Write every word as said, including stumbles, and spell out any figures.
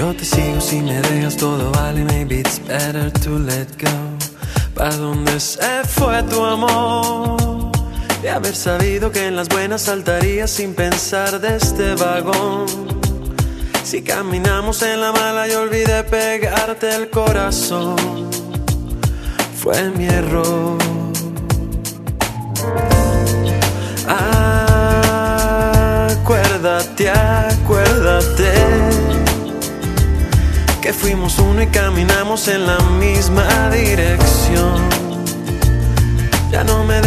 Yo te sigo si me dejas, todo vale, maybe it's better to let go. ¿Para dónde se fue tu amor? De haber sabido que en las buenas saltarías sin pensar de este vagón. Si caminamos en la mala y olvidé pegarte el corazón, fue mi error. Acuérdate, acuérdate que fuimos uno y caminamos en la misma dirección. Ya no me